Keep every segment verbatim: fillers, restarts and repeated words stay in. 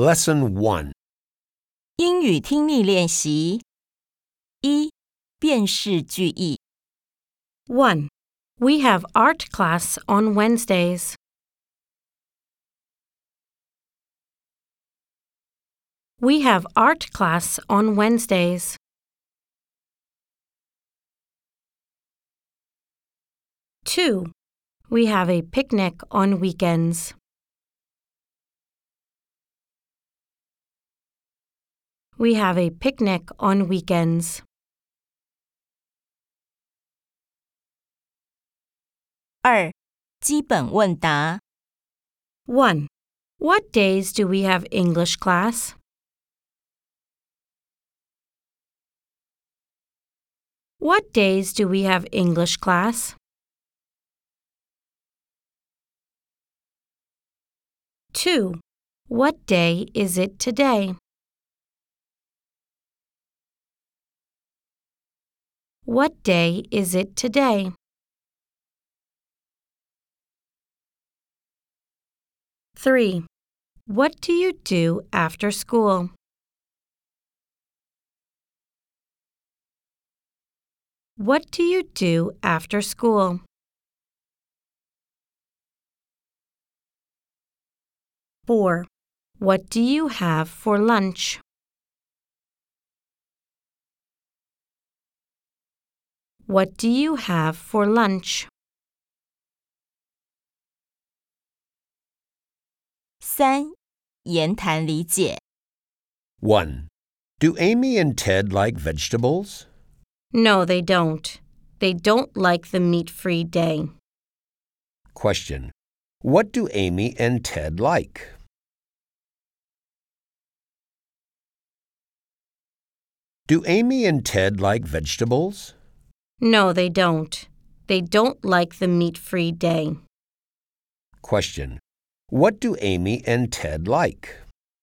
Lesson one. 英语听力练习一、辨识句意 one. We have art class on Wednesdays. We have art class on Wednesdays. two. We have a picnic on weekends. We have a picnic on weekends. 二、基本问答 one. What days do we have English class? What days do we have English class? two. What day is it today? What day is it today? three. What do you do after school? What do you do after school? four. What do you have for lunch? What do you have for lunch? 三、言谈理解 one. Do Amy and Ted like vegetables? No, they don't. They don't like the meat-free day. Question. What do Amy and Ted like? Do Amy and Ted like vegetables? No, they don't. They don't like the meat-free day. Question. What do Amy and Ted like?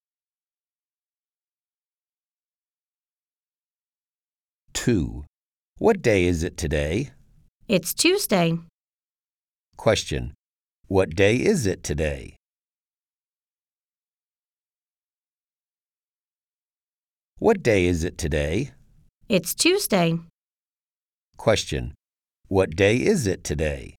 two. What day is it today? It's Tuesday. Question. What day is it today? What day is it today? It's Tuesday. Question. What day is it today?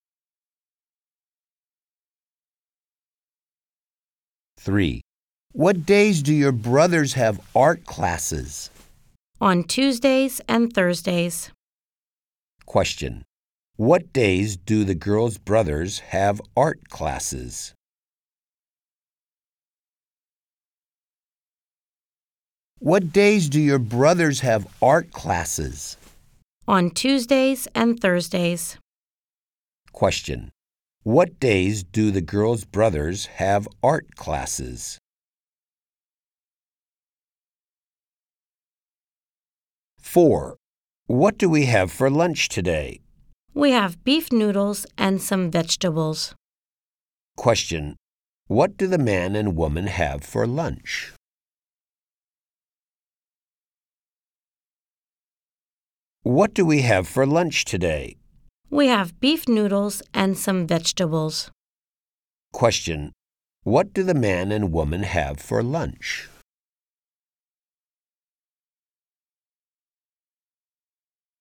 three. What days do your brothers have art classes? On Tuesdays and Thursdays. Question. What days do the girls' brothers have art classes? What days do your brothers have art classes? On Tuesdays and Thursdays. Question. What days do the girls' brothers have art classes? four. What do we have for lunch today? We have beef noodles and some vegetables. Question. What do the man and woman have for lunch? What do we have for lunch today? We have beef noodles and some vegetables. Question. What do the man and woman have for lunch?